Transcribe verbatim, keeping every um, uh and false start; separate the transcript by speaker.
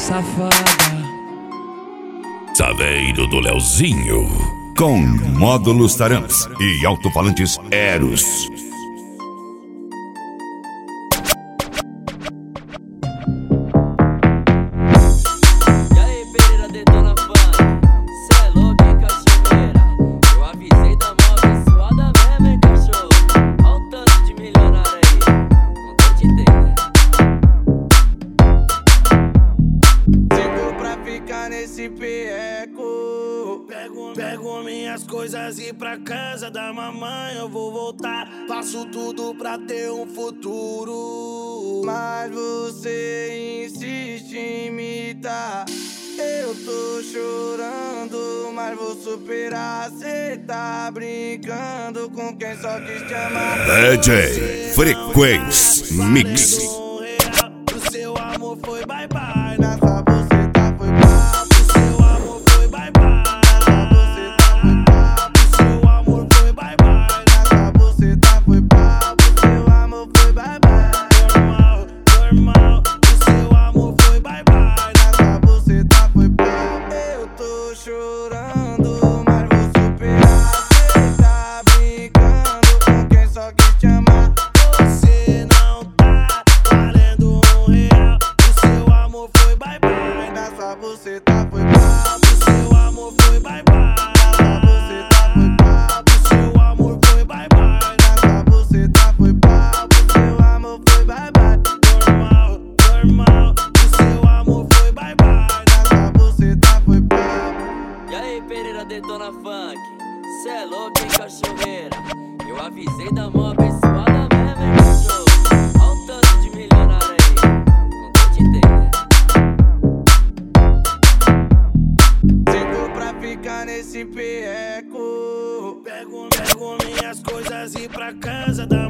Speaker 1: safada.
Speaker 2: Saveiro do Leozinho, com módulos Taramps e alto-falantes Eros.
Speaker 3: Nesse pieco, pego, pego minhas coisas e ir pra casa da mamãe eu vou voltar. Faço tudo pra ter um futuro, mas você insiste em imitar. Eu tô chorando, mas vou superar. Cê tá brincando com quem só quis te amar.
Speaker 2: D J Frequência Mix.
Speaker 3: O seu amor foi bye bye. Nessa chorando, mas vou superar. Cê tá brincando com quem só quis te amar. Você não tá valendo um real. O seu amor foi bye bye. Nessa buceta foi brabo. O seu amor foi bye bye. Nessa buceta foi brabo. O seu amor foi bye bye. Nessa buceta foi brabo. O seu amor foi bye bye. Normal, normal. O seu amor foi bye bye. Nessa buceta foi brabo.
Speaker 1: E aí, Pereira Detona Funk, cê é louco, hein, cachorreira? Eu avisei da mão abençoada mesmo, hein, cachorro? Olha o tanto de milionário aí, não tô te entendendo.
Speaker 3: Sinto pra ficar nesse pieco, pego, pego minhas coisas e ir pra casa da